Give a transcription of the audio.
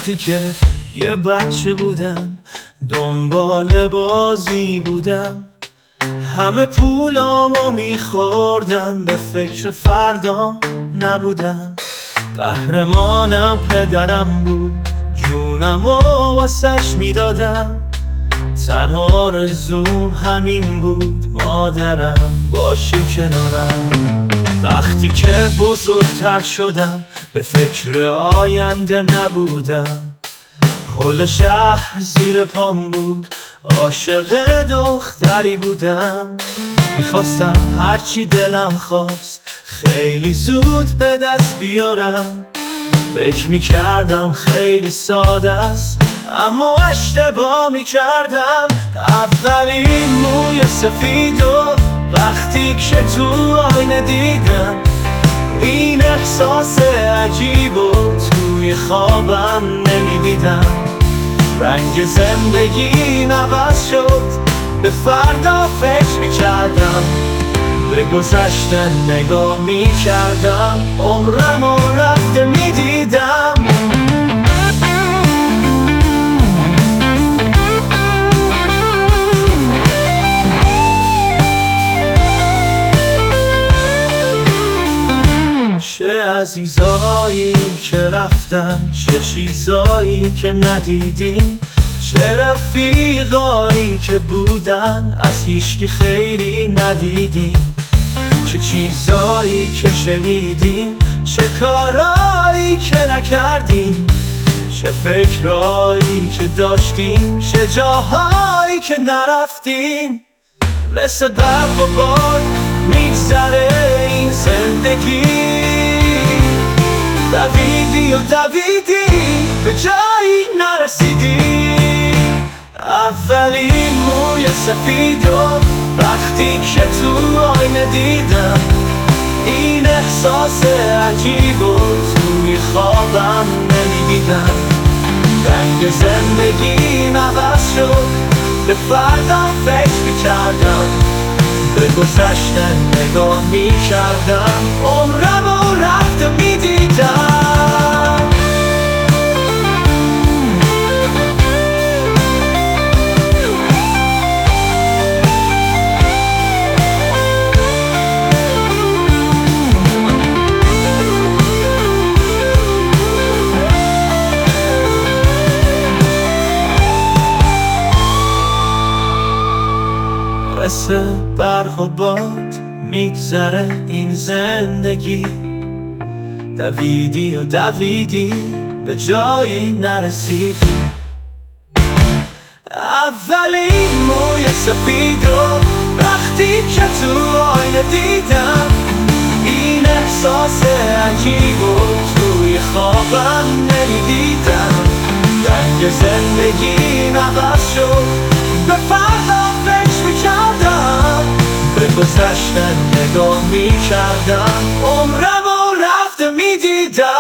وقتی که یه بچه بودم دنبال بازی بودم، همه پولامو میخوردم، به فکر فردام نبودم. قهرمانم پدرم بود، جونمو واسش میدادم. تنها آرزوم همین بود، مادرم باشی کنارم. وقتی که بزرگتر شدم به فکر آینده نبودم. کل شهر زیر پام بود، عاشق دختری بودم. میخواستم هرچی دلم خواست خیلی زود به دست بیارم. فکر میکردم خیلی ساده است اما اشتباه میکردم. اولین موی سفیدو وقتی که تو آینه دیدم، این احساس عجیبو توی خوابم نمیدیدم. رنگ زندگیم عوض شد، به فردا فکر میکردم، به گذشته نگاه میکردم، عمرمو رفته میدیدم. چه عزیزایی که رفتن، چه چیزایی که ندیدیم، چه رفیقایی که بودن از هیچکی خیلی ندیدیم. چه چیزایی که شنیدیم، چه کارایی که نکردیم، چه فکرایی که داشتیم، چه جاهایی که نرفتیم. مثل برق و باد میگذره این زندگی، دویدی و دویدی به جایی نرسیدی. اولین موی سفیدو وقتی که تو آینه دیدم، این احساس عجیبو توی خوابم نمیدیدم. رنگ زندگیم عوض شد، به فردا فکر میکردم، به گذشته نگاه میکردم، عمرمو رفته میدیدم. مثل برق و باد میگذره این زندگی، دویدی و دویدی به جایی نرسیدی. اولین موی سفیدو وقتی که تو آینه دیدم، این احساس عجیبو توی خوابم نمیدیدم. رنگ زندگیم عوض شد، به فردا فکر میکردم، به گذشته نگاه میکردم، عمرمو رفته میدیدم.